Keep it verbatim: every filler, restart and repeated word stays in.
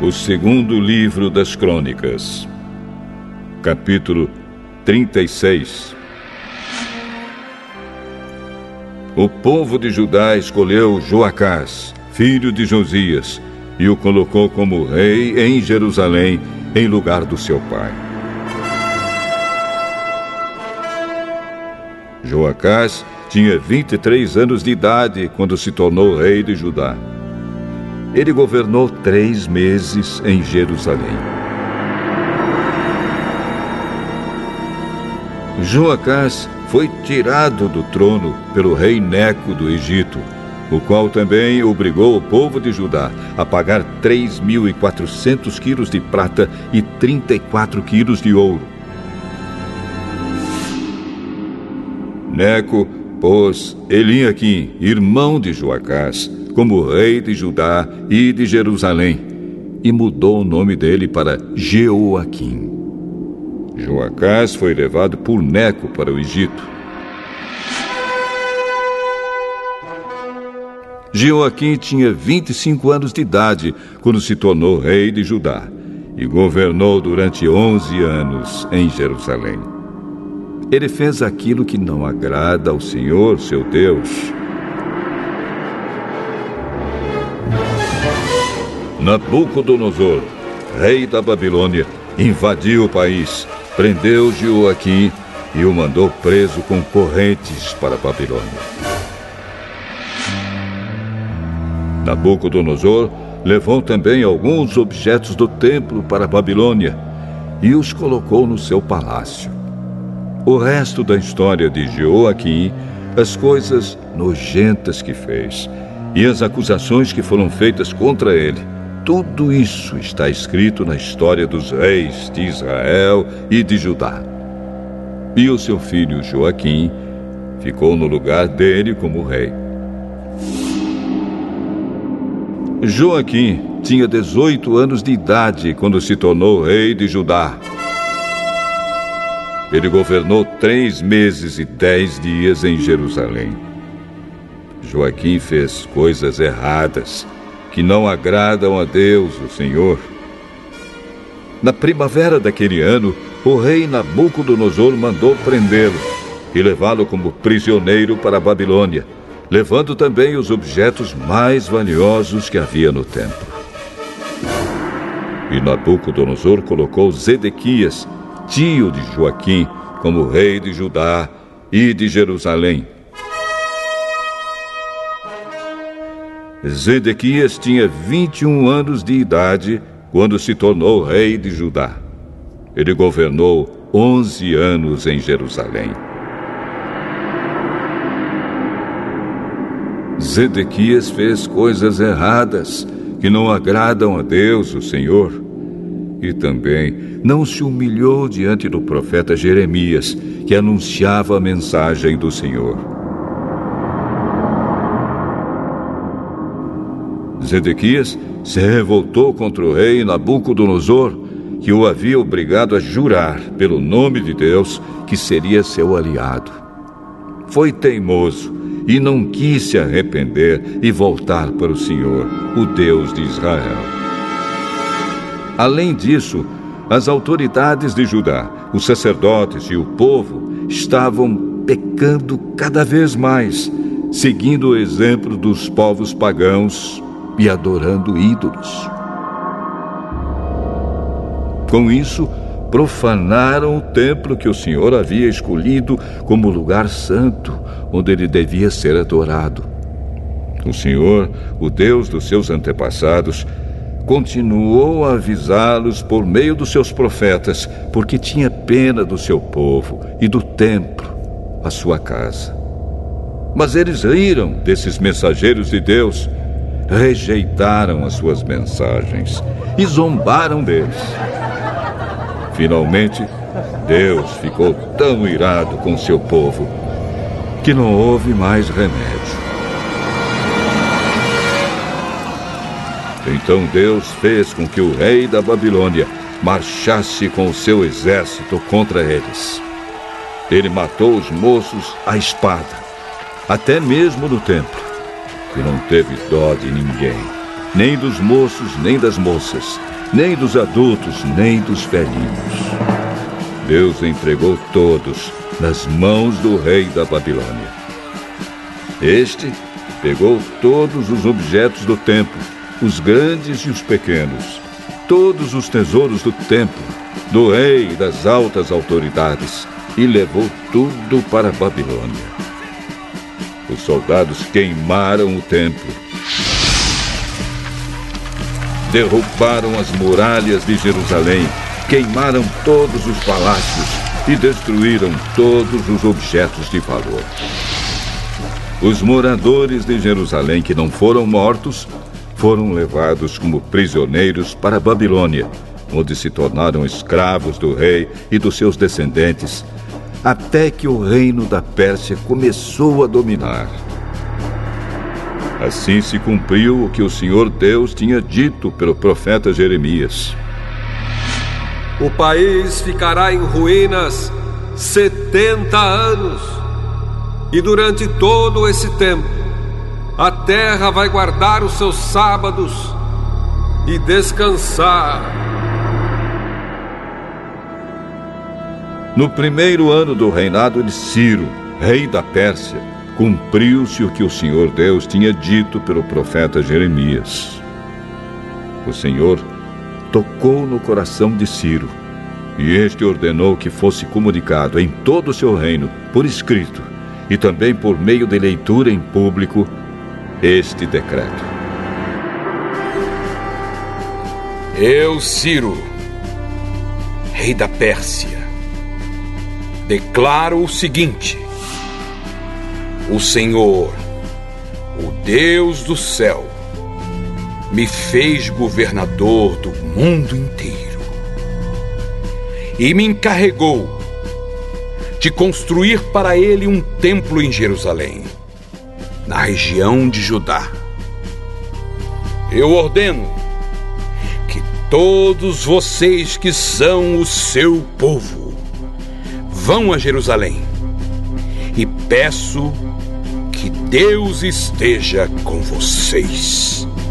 O segundo livro das Crônicas, capítulo trinta e seis. O povo de Judá escolheu Joacás, filho de Josias, e o colocou como rei em Jerusalém, em lugar do seu pai. Joacás tinha vinte e três anos de idade quando se tornou rei de Judá. Ele governou três meses em Jerusalém. Joacás foi tirado do trono pelo rei Neco do Egito, o qual também obrigou o povo de Judá a pagar três mil e quatrocentos quilos de prata e trinta e quatro quilos de ouro. Neco pôs Eliaquim, irmão de Joacás, como rei de Judá e de Jerusalém, e mudou o nome dele para Jeoaquim. Joacás foi levado por Neco para o Egito. Jeoaquim tinha vinte e cinco anos de idade quando se tornou rei de Judá e governou durante onze anos em Jerusalém. Ele fez aquilo que não agrada ao Senhor, seu Deus. Nabucodonosor, rei da Babilônia, invadiu o país, prendeu Jeoaquim e o mandou preso com correntes para a Babilônia. Nabucodonosor levou também alguns objetos do templo para a Babilônia e os colocou no seu palácio. O resto da história de Jeoaquim, as coisas nojentas que fez e as acusações que foram feitas contra ele, tudo isso está escrito na história dos reis de Israel e de Judá. E o seu filho Joaquim ficou no lugar dele como rei. Joaquim tinha dezoito anos de idade quando se tornou rei de Judá. Ele governou três meses e dez dias em Jerusalém. Joaquim fez coisas erradas que não agradam a Deus, o Senhor. Na primavera daquele ano, o rei Nabucodonosor mandou prendê-lo e levá-lo como prisioneiro para a Babilônia, levando também os objetos mais valiosos que havia no templo. E Nabucodonosor colocou Zedequias, tio de Joaquim, como rei de Judá e de Jerusalém. Zedequias tinha vinte e um anos de idade quando se tornou rei de Judá. Ele governou onze anos em Jerusalém. Zedequias fez coisas erradas que não agradam a Deus, o Senhor. E também não se humilhou diante do profeta Jeremias, que anunciava a mensagem do Senhor. Zedequias se revoltou contra o rei Nabucodonosor, que o havia obrigado a jurar pelo nome de Deus que seria seu aliado. Foi teimoso e não quis se arrepender e voltar para o Senhor, o Deus de Israel. Além disso, as autoridades de Judá, os sacerdotes e o povo estavam pecando cada vez mais, seguindo o exemplo dos povos pagãos e adorando ídolos. Com isso, profanaram o templo que o Senhor havia escolhido como lugar santo, onde ele devia ser adorado. O Senhor, o Deus dos seus antepassados, continuou a avisá-los por meio dos seus profetas, porque tinha pena do seu povo e do templo, a sua casa. Mas eles riram desses mensageiros de Deus, rejeitaram as suas mensagens e zombaram deles. Finalmente, Deus ficou tão irado com seu povo que não houve mais remédio. Então Deus fez com que o rei da Babilônia marchasse com o seu exército contra eles. Ele matou os moços à espada, até mesmo no templo, e não teve dó de ninguém, nem dos moços, nem das moças, nem dos adultos, nem dos velhinhos. Deus entregou todos nas mãos do rei da Babilônia. Este pegou todos os objetos do templo, os grandes e os pequenos, todos os tesouros do templo, do rei e das altas autoridades, e levou tudo para a Babilônia. Os soldados queimaram o templo, derrubaram as muralhas de Jerusalém, queimaram todos os palácios e destruíram todos os objetos de valor. Os moradores de Jerusalém que não foram mortos foram levados como prisioneiros para a Babilônia, onde se tornaram escravos do rei e dos seus descendentes, até que o reino da Pérsia começou a dominar. Assim se cumpriu o que o Senhor Deus tinha dito pelo profeta Jeremias. O país ficará em ruínas setenta anos, e durante todo esse tempo, a terra vai guardar os seus sábados e descansar. No primeiro ano do reinado de Ciro, rei da Pérsia, cumpriu-se o que o Senhor Deus tinha dito pelo profeta Jeremias. O Senhor tocou no coração de Ciro, e este ordenou que fosse comunicado em todo o seu reino, por escrito, e também por meio de leitura em público, este decreto. Eu, Ciro, rei da Pérsia, declaro o seguinte: o Senhor, o Deus do céu, me fez governador do mundo inteiro e me encarregou de construir para ele um templo em Jerusalém, na região de Judá. Eu ordeno que todos vocês que são o seu povo vão a Jerusalém e peço que Deus esteja com vocês.